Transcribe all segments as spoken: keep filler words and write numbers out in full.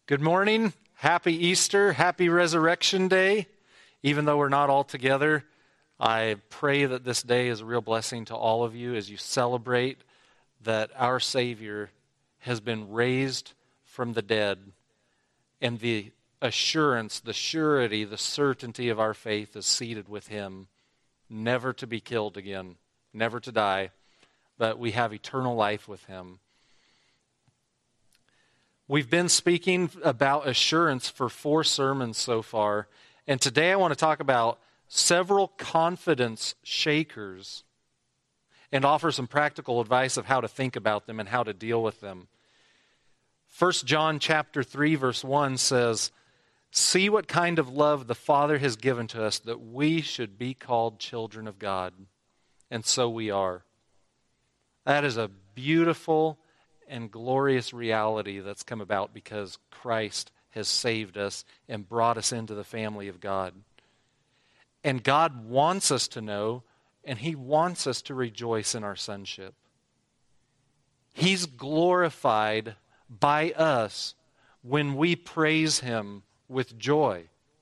Good morning. Happy Easter. Happy Resurrection Day. Even though we're not all together, I pray that this day is a real blessing to all of you as you celebrate that our Savior has been raised from the dead, and the assurance, the surety, the certainty of our faith is seated with Him, never to be killed again, never to die, but we have eternal life with Him. We've been speaking about assurance for four sermons so far, and today I want to talk about several confidence shakers and offer some practical advice of how to think about them and how to deal with them. First John chapter three verse one says, "See what kind of love the Father has given to us, that we should be called children of God." And so we are. That is a beautiful and glorious reality that's come about because Christ has saved us and brought us into the family of God. And God wants us to know, and He wants us to rejoice in our sonship. He's glorified by us when we praise Him with joy.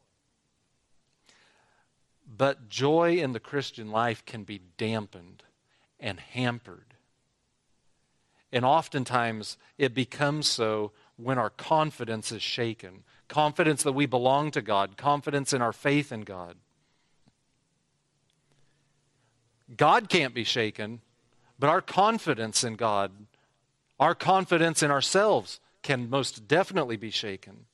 But joy in the Christian life can be dampened and hampered. And oftentimes it becomes so when our confidence is shaken. Confidence that we belong to God. Confidence in our faith in God. God can't be shaken, but our confidence in God, our confidence in ourselves can most definitely be shaken.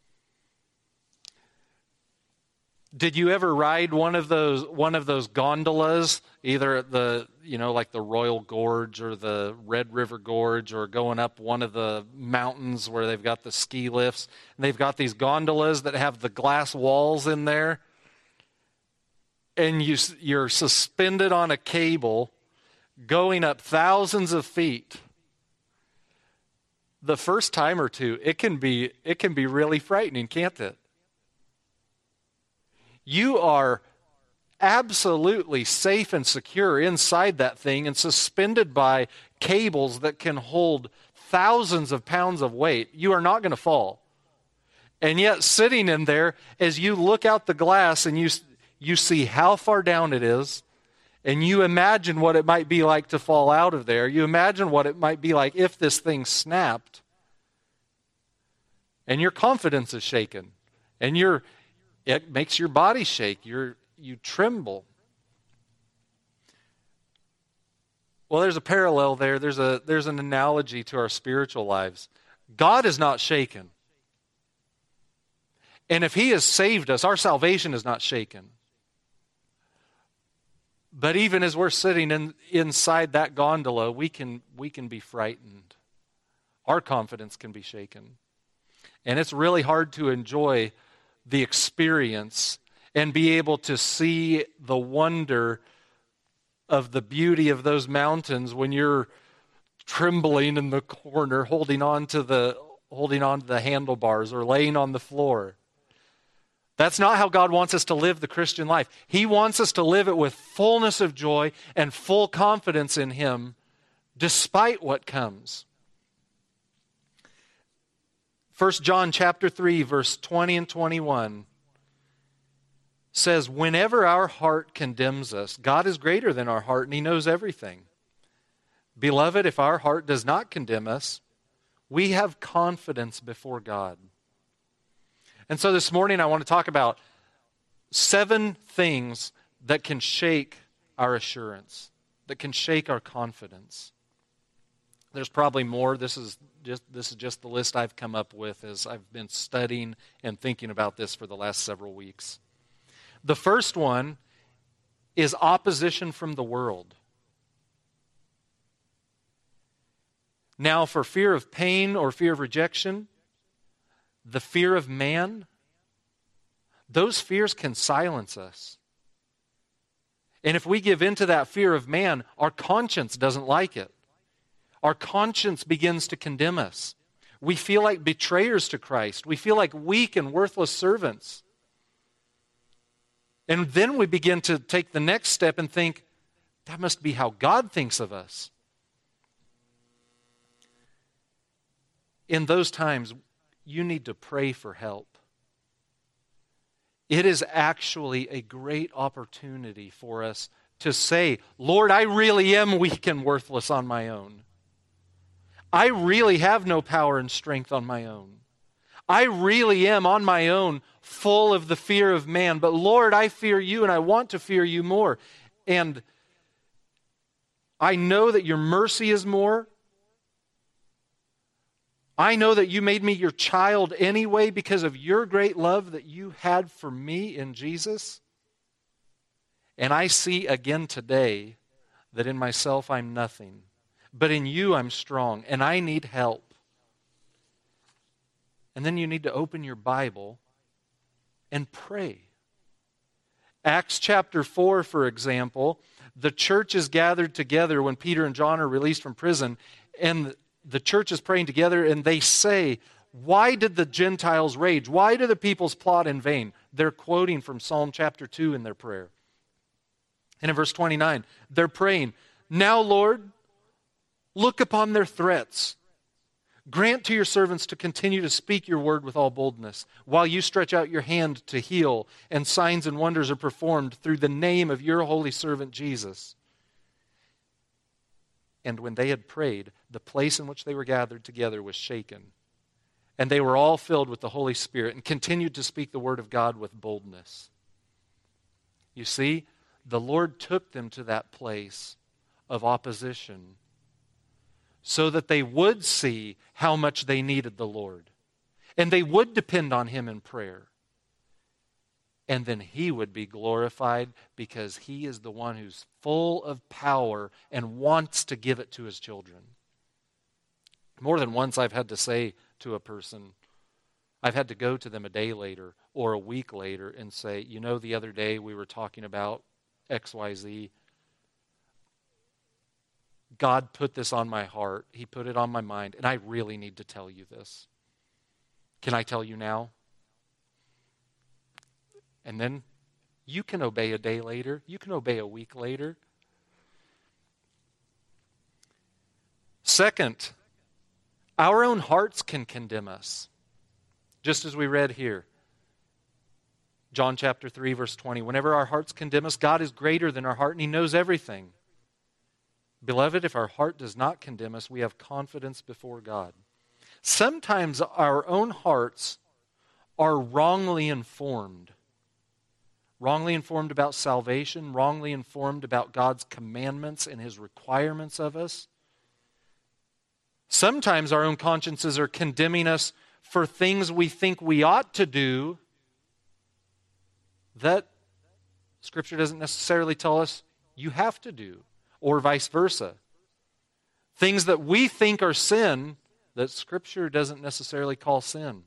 Did you ever ride one of those one of those gondolas, either at the, you know, like the Royal Gorge or the Red River Gorge, or going up one of the mountains where they've got the ski lifts, and they've got these gondolas that have the glass walls in there, and you you're suspended on a cable going up thousands of feet. The first time or two, it can be it can be really frightening, can't it? You are absolutely safe and secure inside that thing and suspended by cables that can hold thousands of pounds of weight. You are not going to fall. And yet sitting in there, as you look out the glass and you, you see how far down it is, and you imagine what it might be like to fall out of there. You imagine what it might be like if this thing snapped. And your confidence is shaken. And you're It makes your body shake. You're, you tremble. Well, there's a parallel there. There's a there's an analogy to our spiritual lives. God is not shaken. And if He has saved us, our salvation is not shaken. But even as we're sitting in, inside that gondola, we can we can be frightened. Our confidence can be shaken. And it's really hard to enjoy the experience and be able to see the wonder of the beauty of those mountains when you're trembling in the corner, holding on to the holding on to the handlebars or laying on the floor. That's not how God wants us to live the Christian life. He wants us to live it with fullness of joy and full confidence in Him despite what comes. First John chapter three, verse twenty and twenty-one says, "Whenever our heart condemns us, God is greater than our heart, and He knows everything. Beloved, if our heart does not condemn us, we have confidence before God." And so this morning I want to talk about seven things that can shake our assurance, that can shake our confidence. There's probably more. This is just this is just the list I've come up with as I've been studying and thinking about this for the last several weeks. The first one is opposition from the world. Now, for fear of pain or fear of rejection, the fear of man, those fears can silence us. And if we give in to that fear of man, our conscience doesn't like it. Our conscience begins to condemn us. We feel like betrayers to Christ. We feel like weak and worthless servants. And then we begin to take the next step and think, that must be how God thinks of us. In those times, you need to pray for help. It is actually a great opportunity for us to say, Lord, I really am weak and worthless on my own. I really have no power and strength on my own. I really am on my own full of the fear of man. But Lord, I fear you and I want to fear you more. And I know that your mercy is more. I know that you made me your child anyway because of your great love that you had for me in Jesus. And I see again today that in myself I'm nothing. But in you I'm strong and I need help. And then you need to open your Bible and pray. Acts chapter four, for example, the church is gathered together when Peter and John are released from prison, and the church is praying together, and they say, why did the Gentiles rage? Why do the peoples plot in vain? They're quoting from Psalm chapter two in their prayer. And in verse twenty-nine, they're praying, now, Lord, look upon their threats. Grant to your servants to continue to speak your word with all boldness, while you stretch out your hand to heal, and signs and wonders are performed through the name of your holy servant Jesus. And when they had prayed, the place in which they were gathered together was shaken. And they were all filled with the Holy Spirit and continued to speak the word of God with boldness. You see, the Lord took them to that place of opposition so that they would see how much they needed the Lord. And they would depend on Him in prayer. And then He would be glorified because He is the one who's full of power and wants to give it to His children. More than once I've had to say to a person, I've had to go to them a day later or a week later and say, you know, the other day we were talking about X Y Z. God put this on my heart. He put it on my mind, and I really need to tell you this. Can I tell you now? And then you can obey a day later. You can obey a week later. Second, our own hearts can condemn us. Just as we read here. John chapter three, verse twenty. Whenever our hearts condemn us, God is greater than our heart, and He knows everything. Beloved, if our heart does not condemn us, we have confidence before God. Sometimes our own hearts are wrongly informed. Wrongly informed about salvation, wrongly informed about God's commandments and His requirements of us. Sometimes our own consciences are condemning us for things we think we ought to do that Scripture doesn't necessarily tell us you have to do. Or vice versa. Things that we think are sin that Scripture doesn't necessarily call sin.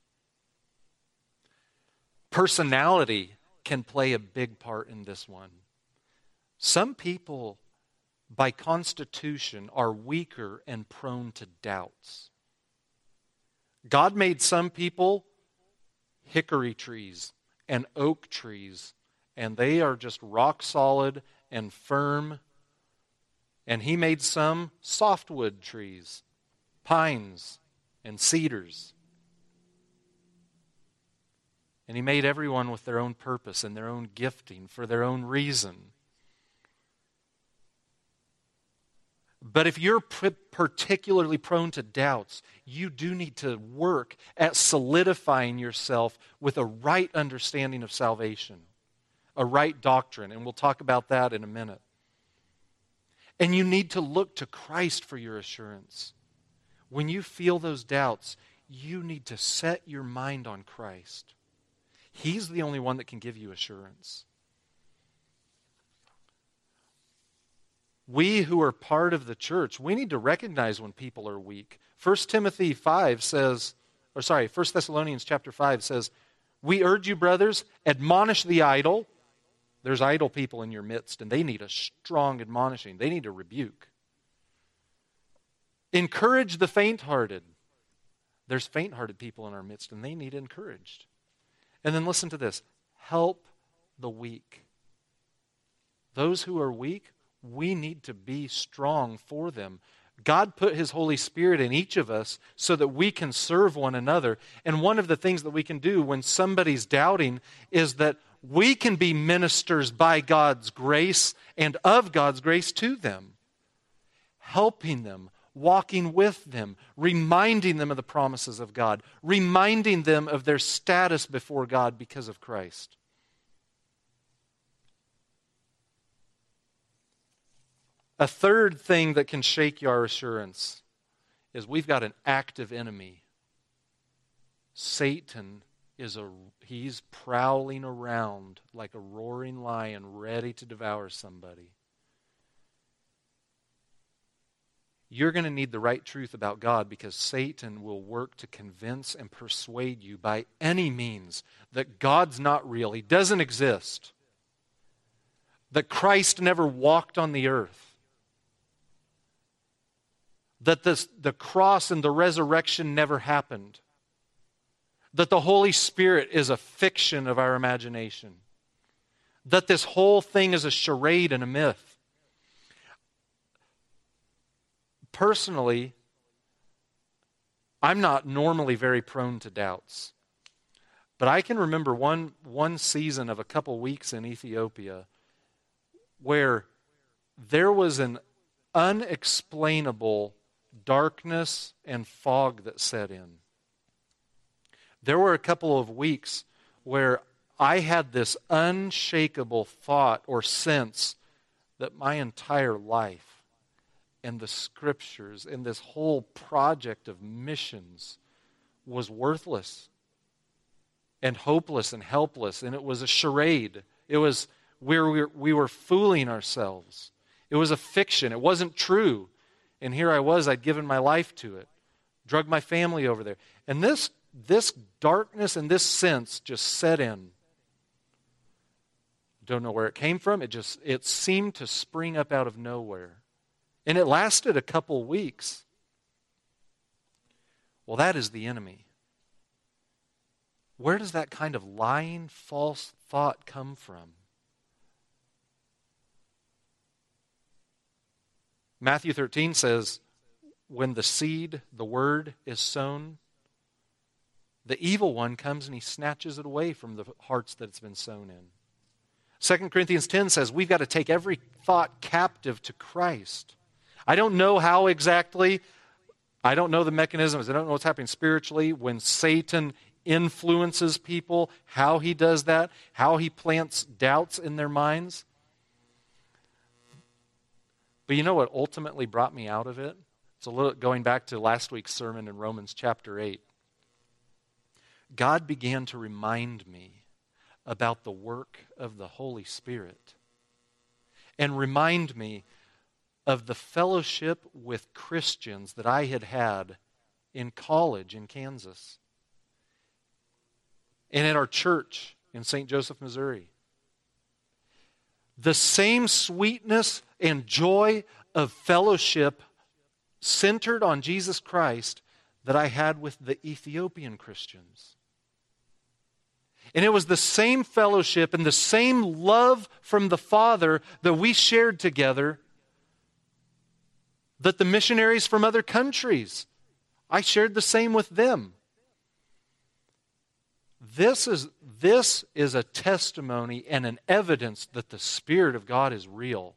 Personality can play a big part in this one. Some people, by constitution, are weaker and prone to doubts. God made some people hickory trees and oak trees, and they are just rock solid and firm. And He made some softwood trees, pines and cedars. And He made everyone with their own purpose and their own gifting for their own reason. But if you're particularly prone to doubts, you do need to work at solidifying yourself with a right understanding of salvation, a right doctrine. And we'll talk about that in a minute. And you need to look to Christ for your assurance. When you feel those doubts, you need to set your mind on Christ. He's the only one that can give you assurance. We who are part of the church, we need to recognize when people are weak. First Timothy five says, or sorry, First Thessalonians chapter five says, we urge you, brothers, admonish the idle. There's idle people in your midst, and they need a strong admonishing. They need a rebuke. Encourage the faint-hearted. There's faint-hearted people in our midst, and they need encouraged. And then listen to this. Help the weak. Those who are weak, we need to be strong for them. God put His Holy Spirit in each of us so that we can serve one another. And one of the things that we can do when somebody's doubting is that we can be ministers by God's grace and of God's grace to them, helping them, walking with them, reminding them of the promises of God, reminding them of their status before God because of Christ. A third thing that can shake your assurance is we've got an active enemy. Satan is a he's prowling around like a roaring lion ready to devour somebody. You're going to need the right truth about God because Satan will work to convince and persuade you by any means that God's not real. He doesn't exist. That Christ never walked on the earth. That this, the cross and the resurrection never happened. That the Holy Spirit is a fiction of our imagination. That this whole thing is a charade and a myth. Personally, I'm not normally very prone to doubts. But I can remember one, one season of a couple weeks in Ethiopia where there was an unexplainable darkness and fog that set in. There were a couple of weeks where I had this unshakable thought or sense that my entire life and the Scriptures and this whole project of missions was worthless and hopeless and helpless, and it was a charade. It was where we were, we were fooling ourselves. It was a fiction. It wasn't true. And here I was, I'd given my life to it, drug my family over there. And this, this darkness and this sense just set in. Don't know where it came from. It just, it seemed to spring up out of nowhere. And it lasted a couple weeks. Well, that is the enemy. Where does that kind of lying, false thought come from? Matthew thirteen says, when the seed, the word, is sown, the evil one comes and he snatches it away from the hearts that it's been sown in. Second Corinthians ten says we've got to take every thought captive to Christ. I don't know how exactly, I don't know the mechanisms, I don't know what's happening spiritually when Satan influences people, how he does that, how he plants doubts in their minds. But you know what ultimately brought me out of it? It's a little going back to last week's sermon in Romans chapter eight. God began to remind me about the work of the Holy Spirit and remind me of the fellowship with Christians that I had had in college in Kansas and at our church in Saint Joseph, Missouri. The same sweetness and joy of fellowship centered on Jesus Christ that I had with the Ethiopian Christians. And it was the same fellowship and the same love from the Father that we shared together that the missionaries from other countries, I shared the same with them. This is, this is a testimony and an evidence that the Spirit of God is real.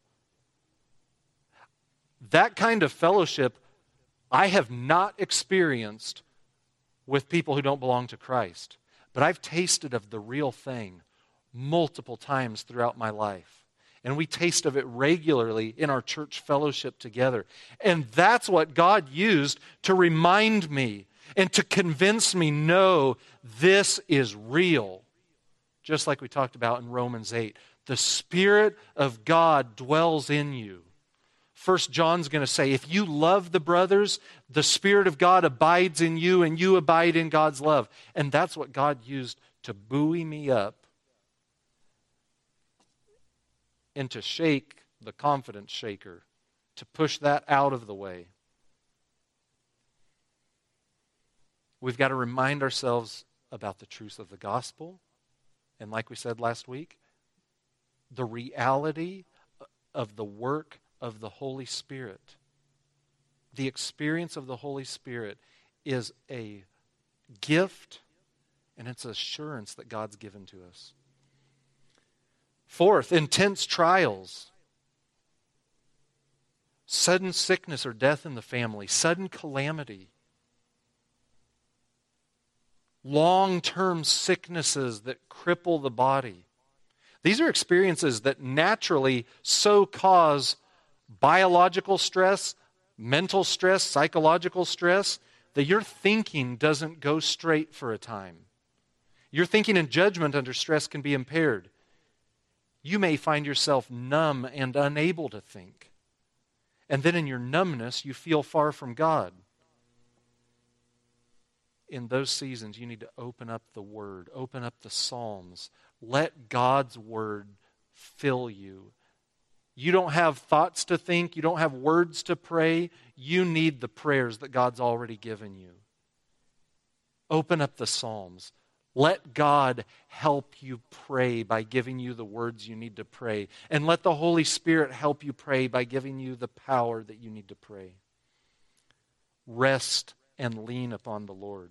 That kind of fellowship I have not experienced with people who don't belong to Christ. But I've tasted of the real thing multiple times throughout my life. And we taste of it regularly in our church fellowship together. And that's what God used to remind me and to convince me, no, this is real. Just like we talked about in Romans eight. The Spirit of God dwells in you. First John's going to say, if you love the brothers, the Spirit of God abides in you and you abide in God's love. And that's what God used to buoy me up and to shake the confidence shaker, to push that out of the way. We've got to remind ourselves about the truth of the gospel. And like we said last week, the reality of the work of the Holy Spirit. the experience of the Holy Spirit is a gift, and it's assurance that God's given to us. Fourth, intense trials. Sudden sickness or death in the family, sudden calamity. Long-term sicknesses that cripple the body. These are experiences that naturally so cause biological stress, mental stress, psychological stress, that your thinking doesn't go straight for a time. Your thinking and judgment under stress can be impaired. You may find yourself numb and unable to think. And then in your numbness, you feel far from God. In those seasons, you need to open up the Word, open up the Psalms. Let God's Word fill you. You don't have thoughts to think. You don't have words to pray. You need the prayers that God's already given you. Open up the Psalms. Let God help you pray by giving you the words you need to pray. And let the Holy Spirit help you pray by giving you the power that you need to pray. Rest and lean upon the Lord.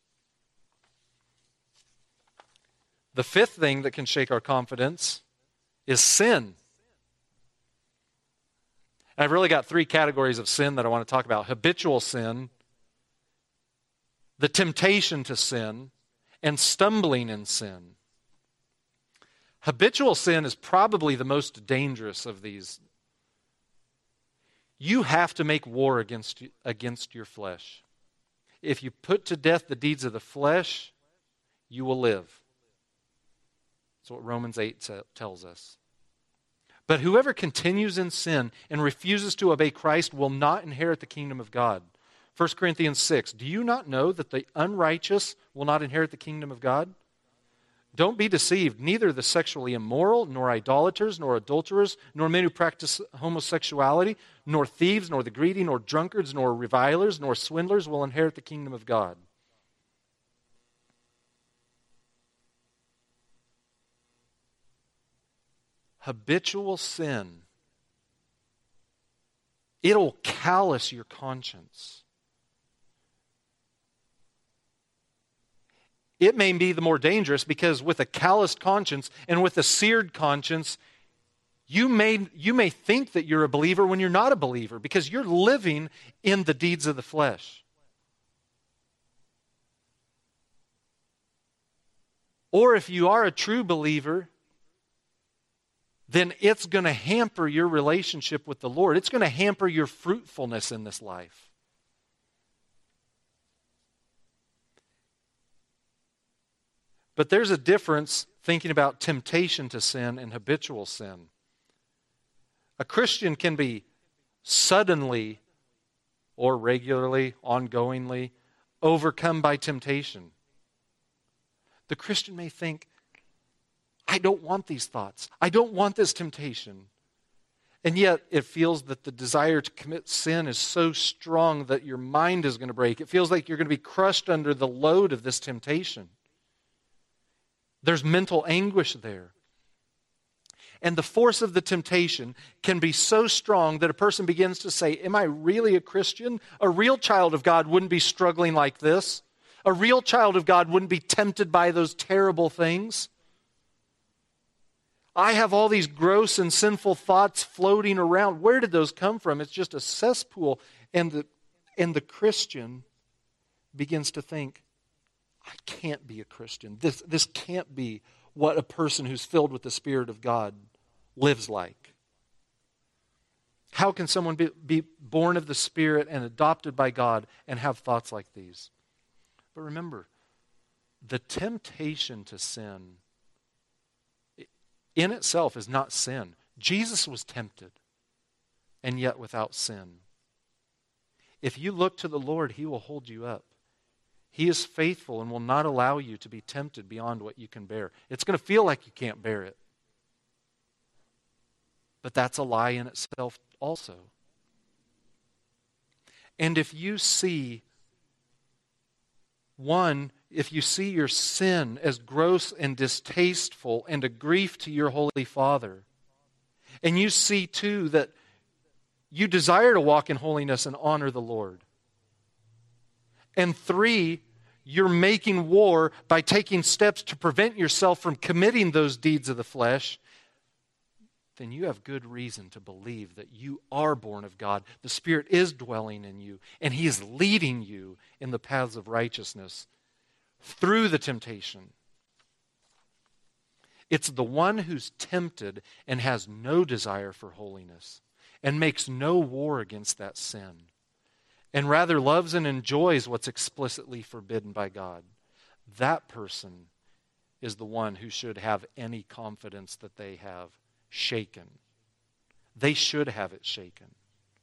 The fifth thing that can shake our confidence is sin. And I've really got three categories of sin that I want to talk about. Habitual sin, the temptation to sin, and stumbling in sin. Habitual sin is probably the most dangerous of these. You have to make war against, against your flesh. If you put to death the deeds of the flesh, you will live. That's what Romans eight tells us. But whoever continues in sin and refuses to obey Christ will not inherit the kingdom of God. First Corinthians six, do you not know that the unrighteous will not inherit the kingdom of God? Don't be deceived. Neither the sexually immoral, nor idolaters, nor adulterers, nor men who practice homosexuality, nor thieves, nor the greedy, nor drunkards, nor revilers, nor swindlers will inherit the kingdom of God. Habitual sin, it'll callous your conscience. It may be the more dangerous because with a calloused conscience and with a seared conscience, you may, you may think that you're a believer when you're not a believer because you're living in the deeds of the flesh. Or if you are a true believer, then it's going to hamper your relationship with the Lord. It's going to hamper your fruitfulness in this life. But there's a difference thinking about temptation to sin and habitual sin. A Christian can be suddenly or regularly, ongoingly, overcome by temptation. The Christian may think, I don't want these thoughts. I don't want this temptation. And yet it feels that the desire to commit sin is so strong that your mind is going to break. It feels like you're going to be crushed under the load of this temptation. There's mental anguish there. And the force of the temptation can be so strong that a person begins to say, am I really a Christian? A real child of God wouldn't be struggling like this. A real child of God wouldn't be tempted by those terrible things. I have all these gross and sinful thoughts floating around. Where did those come from? It's just a cesspool. And the, and the Christian begins to think, I can't be a Christian. This, this can't be what a person who's filled with the Spirit of God lives like. How can someone be, be born of the Spirit and adopted by God and have thoughts like these? But remember, the temptation to sin in itself is not sin. Jesus was tempted, and yet without sin. If you look to the Lord, He will hold you up. He is faithful and will not allow you to be tempted beyond what you can bear. It's going to feel like you can't bear it. But that's a lie in itself also. And if you see, one, if you see your sin as gross and distasteful and a grief to your Holy Father, and you see too that you desire to walk in holiness and honor the Lord. And three, you're making war by taking steps to prevent yourself from committing those deeds of the flesh, then you have good reason to believe that you are born of God. The Spirit is dwelling in you, and He is leading you in the paths of righteousness through the temptation. It's the one who's tempted and has no desire for holiness and makes no war against that sin, and rather loves and enjoys what's explicitly forbidden by God. That person is the one who should have any confidence that they have shaken. They should have it shaken.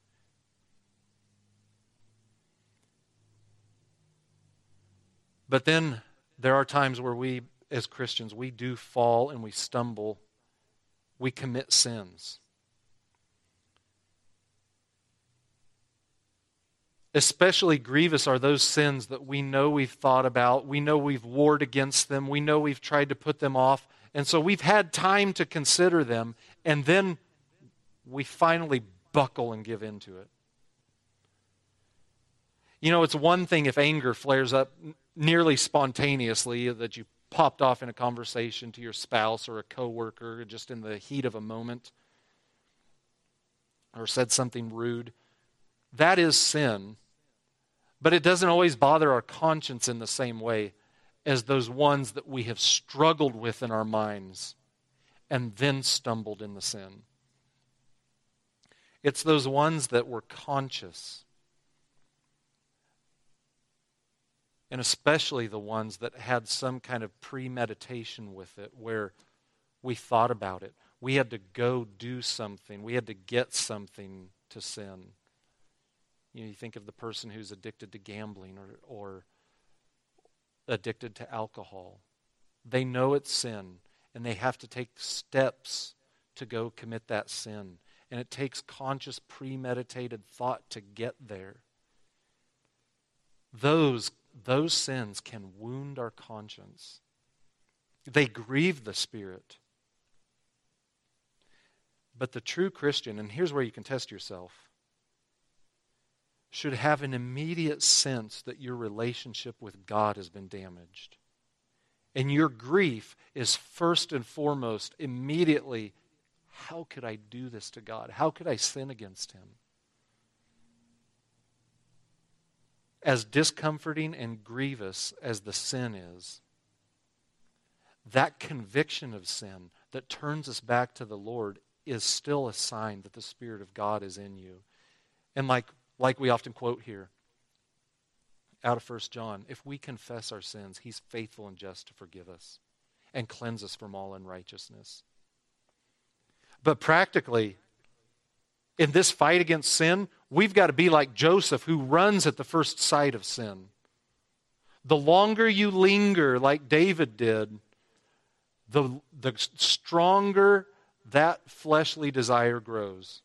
But then there are times where we, as Christians, we do fall and we stumble. We commit sins. Especially grievous are those sins that we know we've thought about, we know we've warred against them, we know we've tried to put them off, and so we've had time to consider them, and then we finally buckle and give in to it. You know, it's one thing if anger flares up nearly spontaneously, that you popped off in a conversation to your spouse or a coworker just in the heat of a moment, or said something rude. That is sin, but it doesn't always bother our conscience in the same way as those ones that we have struggled with in our minds and then stumbled in the sin. It's those ones that were conscious, and especially the ones that had some kind of premeditation with it, where we thought about it. We had to go do something. We had to get something to sin. You know, you think of the person who's addicted to gambling or, or addicted to alcohol. They know it's sin, and they have to take steps to go commit that sin. And it takes conscious, premeditated thought to get there. Those, those sins can wound our conscience. They grieve the Spirit. But the true Christian, and here's where you can test yourself, should have an immediate sense that your relationship with God has been damaged. And your grief is first and foremost, immediately, how could I do this to God? How could I sin against Him? As discomforting and grievous as the sin is, that conviction of sin that turns us back to the Lord is still a sign that the Spirit of God is in you. And like Like we often quote here out of First John, if we confess our sins, He's faithful and just to forgive us and cleanse us from all unrighteousness. But practically, in this fight against sin, we've got to be like Joseph, who runs at the first sight of sin. The longer you linger like David did, the, the stronger that fleshly desire grows.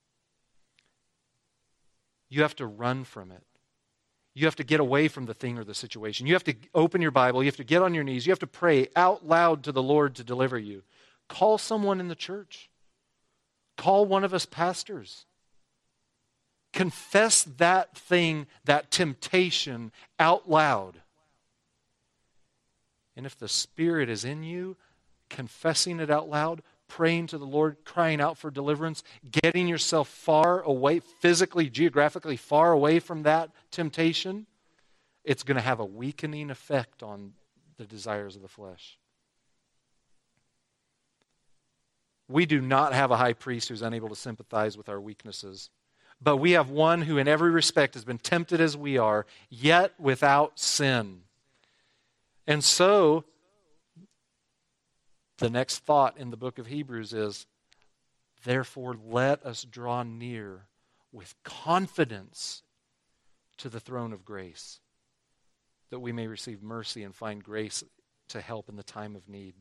You have to run from it. You have to get away from the thing or the situation. You have to open your Bible. You have to get on your knees. You have to pray out loud to the Lord to deliver you. Call someone in the church. Call one of us pastors. Confess that thing, that temptation out loud. And if the Spirit is in you, confessing it out loud, praying to the Lord, crying out for deliverance, getting yourself far away, physically, geographically far away from that temptation, it's going to have a weakening effect on the desires of the flesh. We do not have a high priest who's unable to sympathize with our weaknesses, but we have one who in every respect has been tempted as we are, yet without sin. And so, the next thought in the book of Hebrews is, therefore let us draw near with confidence to the throne of grace, that we may receive mercy and find grace to help in the time of need.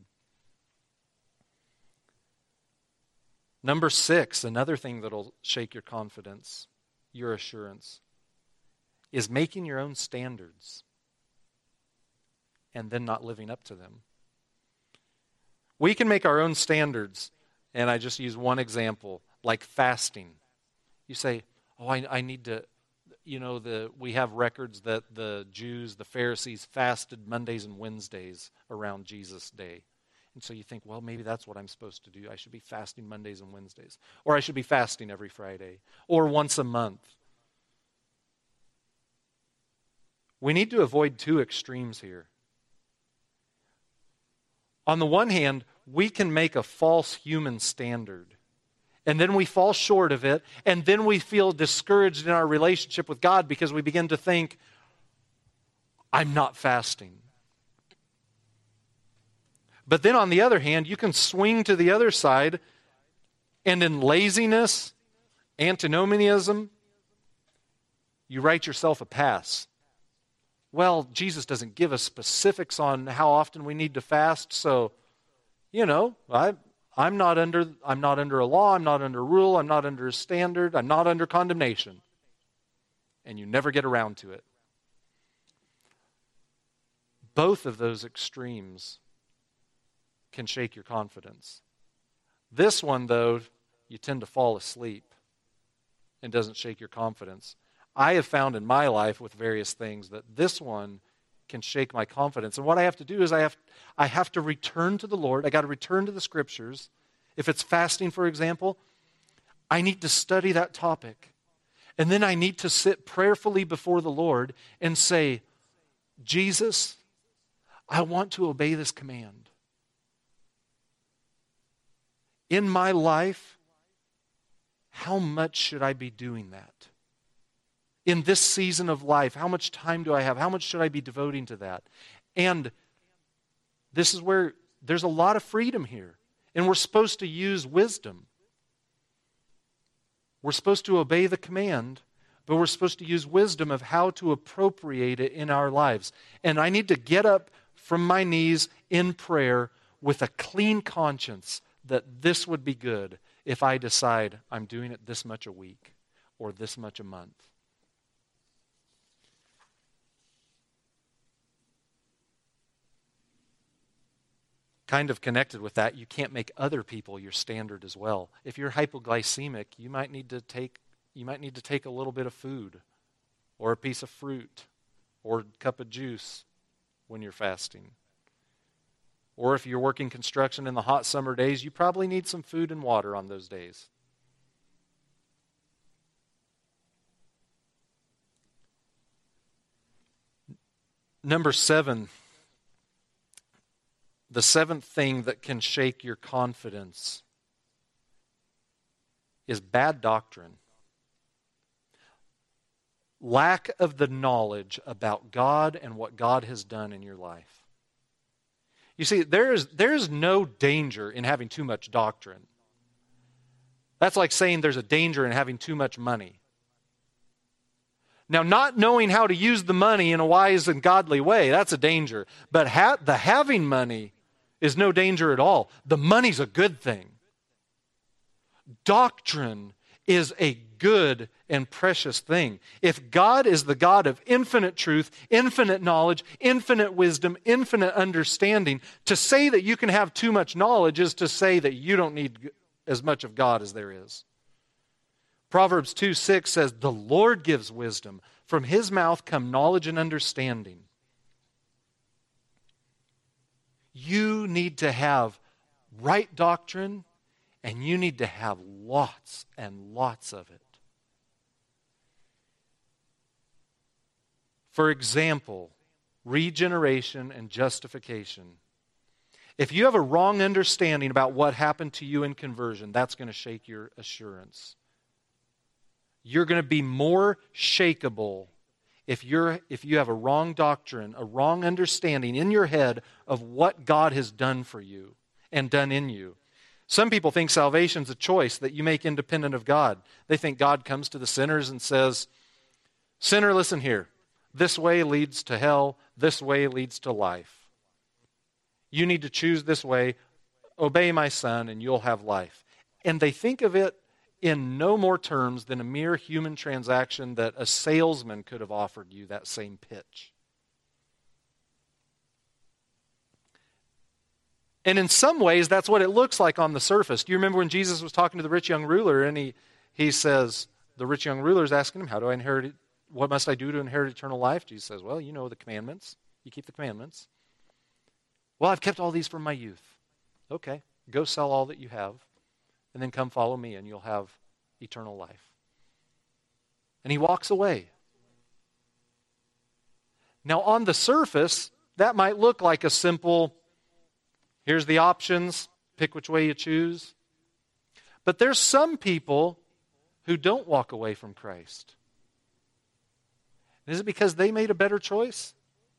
Number six, another thing that'll shake your confidence, your assurance, is making your own standards and then not living up to them. We can make our own standards, and I just use one example, like fasting. You say, oh, I, I need to, you know, the we have records that the Jews, the Pharisees, fasted Mondays and Wednesdays around Jesus' day. And so you think, well, maybe that's what I'm supposed to do. I should be fasting Mondays and Wednesdays. Or I should be fasting every Friday. Or once a month. We need to avoid two extremes here. On the one hand, we can make a false human standard. And then we fall short of it. And then we feel discouraged in our relationship with God because we begin to think, I'm not fasting. But then on the other hand, you can swing to the other side, and in laziness, antinomianism, you write yourself a pass. Well, Jesus doesn't give us specifics on how often we need to fast, so, you know, I, I'm not under, I'm not under a law, I'm not under a rule, I'm not under a standard, I'm not under condemnation. And you never get around to it. Both of those extremes can shake your confidence. This one, though, you tend to fall asleep and doesn't shake your confidence. I have found in my life with various things that this one can shake my confidence. And what I have to do is I have, I have to return to the Lord. I got to return to the Scriptures. If it's fasting, for example, I need to study that topic. And then I need to sit prayerfully before the Lord and say, Jesus, I want to obey this command. In my life, how much should I be doing that? In this season of life, how much time do I have? How much should I be devoting to that? And this is where there's a lot of freedom here. And we're supposed to use wisdom. We're supposed to obey the command, but we're supposed to use wisdom of how to appropriate it in our lives. And I need to get up from my knees in prayer with a clean conscience that this would be good if I decide I'm doing it this much a week or this much a month. Kind of connected with that, you can't make other people your standard as well. If you're hypoglycemic, you might need to take you might need to take a little bit of food or a piece of fruit or a cup of juice when you're fasting. Or if you're working construction in the hot summer days, you probably need some food and water on those days. Number seven, the seventh thing that can shake your confidence is bad doctrine. Lack of the knowledge about God and what God has done in your life. You see, there is, there is no danger in having too much doctrine. That's like saying there's a danger in having too much money. Now, not knowing how to use the money in a wise and godly way, that's a danger. But ha- the having money is no danger at all. The money's a good thing. Doctrine is a good and precious thing. If God is the God of infinite truth, infinite knowledge, infinite wisdom, infinite understanding, to say that you can have too much knowledge is to say that you don't need as much of God as there is. Proverbs two six says, the Lord gives wisdom. From His mouth come knowledge and understanding. You need to have right doctrine, and you need to have lots and lots of it. For example, regeneration and justification. If you have a wrong understanding about what happened to you in conversion, that's going to shake your assurance. You're going to be more shakeable if you're if you have a wrong doctrine, a wrong understanding in your head of what God has done for you and done in you. Some people think salvation's a choice that you make independent of God. They think God comes to the sinners and says, sinner, listen here. This way leads to hell. This way leads to life. You need to choose this way. Obey my son and you'll have life. And they think of it in no more terms than a mere human transaction that a salesman could have offered you that same pitch. And in some ways, that's what it looks like on the surface. Do you remember when Jesus was talking to the rich young ruler and he, he says, the rich young ruler is asking him, how do I inherit it? What must I do to inherit eternal life? Jesus says, well, you know the commandments. You keep the commandments. Well, I've kept all these from my youth. Okay, go sell all that you have, and then come follow me, and you'll have eternal life. And he walks away. Now, on the surface, that might look like a simple, here's the options, pick which way you choose. But there's some people who don't walk away from Christ. Is it because they made a better choice?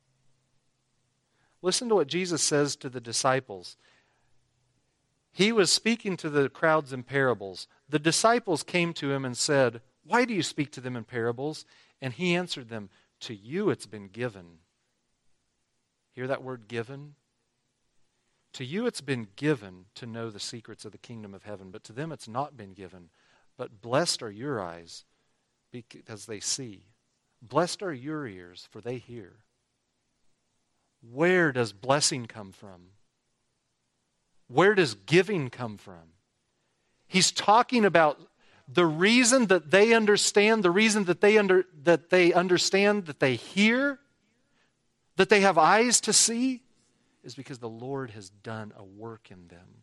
Listen to what Jesus says to the disciples. He was speaking to the crowds in parables. The disciples came to him and said, why do you speak to them in parables? And he answered them, to you it's been given. Hear that word given? To you it's been given to know the secrets of the kingdom of heaven, but to them it's not been given. But blessed are your eyes because they see. Blessed are your ears, for they hear. Where does blessing come from? Where does giving come from? He's talking about the reason that they understand, the reason that they under that they understand, that they hear, that they have eyes to see, is because the Lord has done a work in them.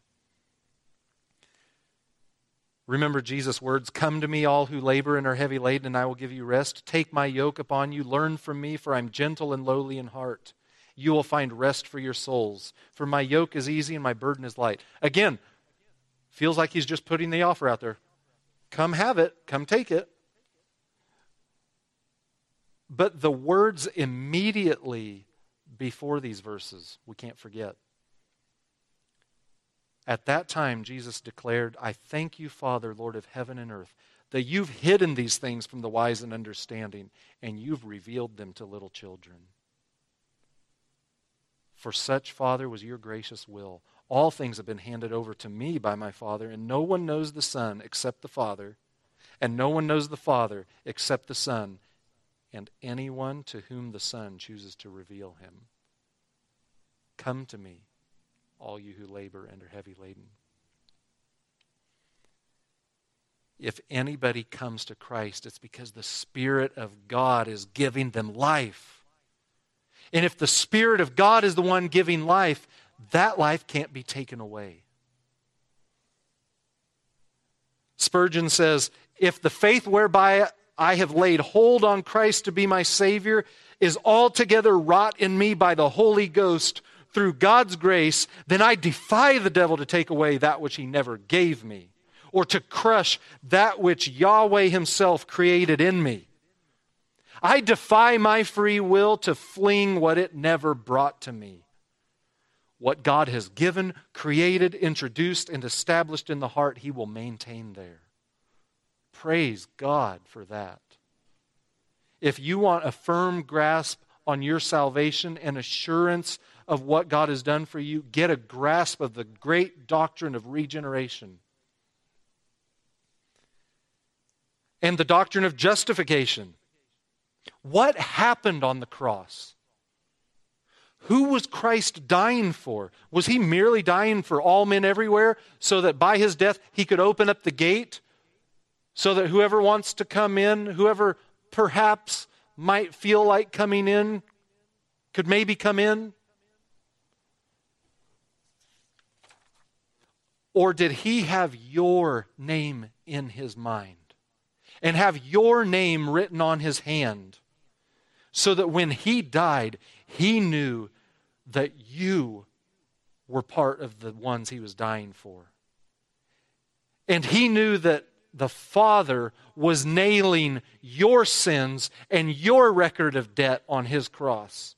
Remember Jesus' words, come to me all who labor and are heavy laden, and I will give you rest. Take my yoke upon you, learn from me, for I'm gentle and lowly in heart. You will find rest for your souls. For my yoke is easy and my burden is light. Again, feels like he's just putting the offer out there. Come have it. Come take it. But the words immediately before these verses, we can't forget. At that time, Jesus declared, I thank you, Father, Lord of heaven and earth, that you've hidden these things from the wise and understanding, and you've revealed them to little children. For such, Father, was your gracious will. All things have been handed over to me by my Father, and no one knows the Son except the Father, and no one knows the Father except the Son, and anyone to whom the Son chooses to reveal him. Come to me, all you who labor and are heavy laden. If anybody comes to Christ, it's because the Spirit of God is giving them life. And if the Spirit of God is the one giving life, that life can't be taken away. Spurgeon says, if the faith whereby I have laid hold on Christ to be my Savior is altogether wrought in me by the Holy Ghost through God's grace, then I defy the devil to take away that which he never gave me, or to crush that which Yahweh himself created in me. I defy my free will to fling what it never brought to me. What God has given, created, introduced, and established in the heart, he will maintain there. Praise God for that. If you want a firm grasp on your salvation and assurance of what God has done for you, get a grasp of the great doctrine of regeneration and the doctrine of justification. What happened on the cross? Who was Christ dying for? Was he merely dying for all men everywhere so that by his death he could open up the gate so that whoever wants to come in, whoever perhaps might feel like coming in, could maybe come in? Or did he have your name in his mind and have your name written on his hand so that when he died, he knew that you were part of the ones he was dying for? And he knew that the Father was nailing your sins and your record of debt on his cross.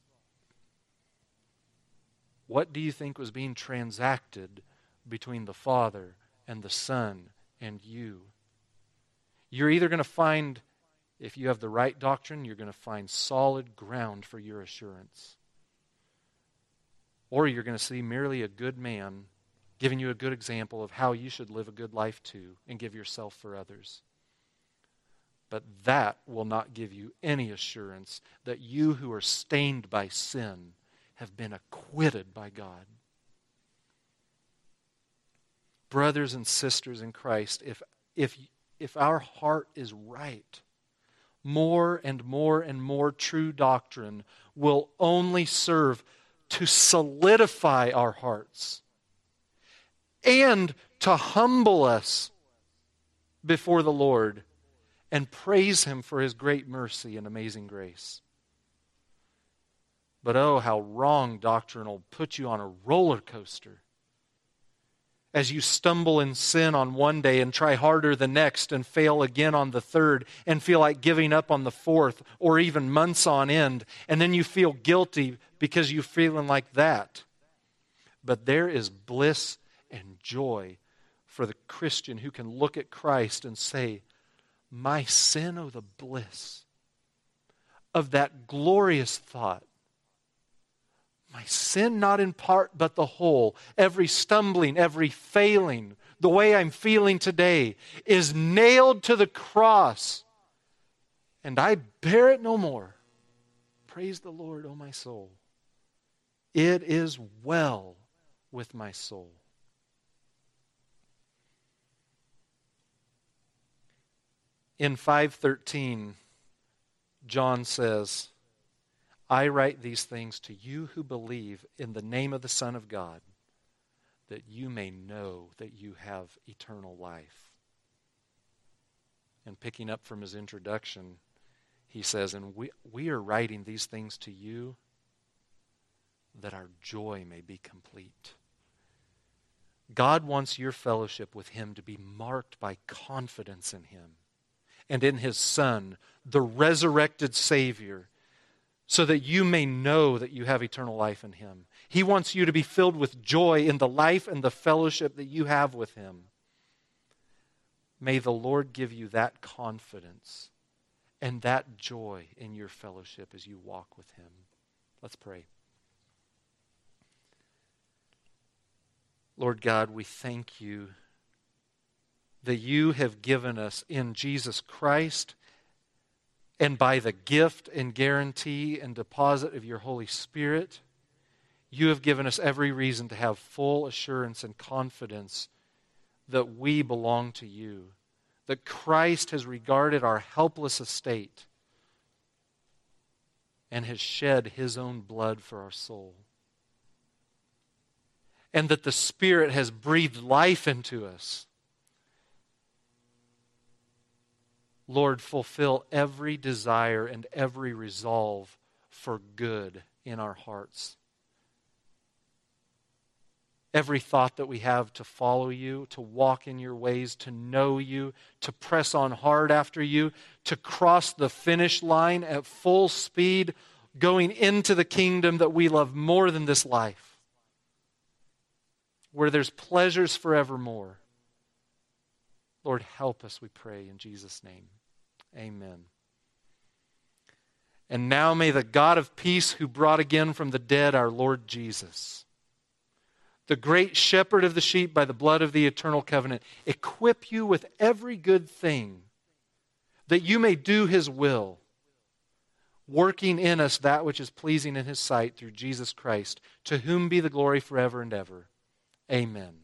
What do you think was being transacted between the Father and the Son and you? You're either going to find, if you have the right doctrine, you're going to find solid ground for your assurance. Or you're going to see merely a good man giving you a good example of how you should live a good life too and give yourself for others. But that will not give you any assurance that you who are stained by sin have been acquitted by God. Brothers and sisters in Christ, if, if if our heart is right, more and more and more true doctrine will only serve to solidify our hearts and to humble us before the Lord and praise Him for His great mercy and amazing grace. But oh, how wrong doctrine will put you on a roller coaster as you stumble in sin on one day and try harder the next and fail again on the third and feel like giving up on the fourth or even months on end, and then you feel guilty because you're feeling like that. But there is bliss and joy for the Christian who can look at Christ and say, my sin, oh the bliss of that glorious thought. My sin, not in part, but the whole. Every stumbling, every failing, the way I'm feeling today is nailed to the cross. And I bear it no more. Praise the Lord, O my soul. It is well with my soul. In five thirteen, John says, I write these things to you who believe in the name of the Son of God, that you may know that you have eternal life. And picking up from his introduction, he says, and we, we are writing these things to you that our joy may be complete. God wants your fellowship with Him to be marked by confidence in Him and in His Son, the resurrected Savior, so that you may know that you have eternal life in Him. He wants you to be filled with joy in the life and the fellowship that you have with Him. May the Lord give you that confidence and that joy in your fellowship as you walk with Him. Let's pray. Lord God, we thank You that You have given us in Jesus Christ, and by the gift and guarantee and deposit of Your Holy Spirit, You have given us every reason to have full assurance and confidence that we belong to You, that Christ has regarded our helpless estate and has shed His own blood for our soul, and that the Spirit has breathed life into us. Lord, fulfill every desire and every resolve for good in our hearts. Every thought that we have to follow You, to walk in Your ways, to know You, to press on hard after You, to cross the finish line at full speed, going into the kingdom that we love more than this life, where there's pleasures forevermore. Lord, help us, we pray, in Jesus' name. Amen. And now may the God of peace, who brought again from the dead our Lord Jesus, the great shepherd of the sheep by the blood of the eternal covenant, equip you with every good thing, that you may do His will, working in us that which is pleasing in His sight through Jesus Christ, to whom be the glory forever and ever. Amen.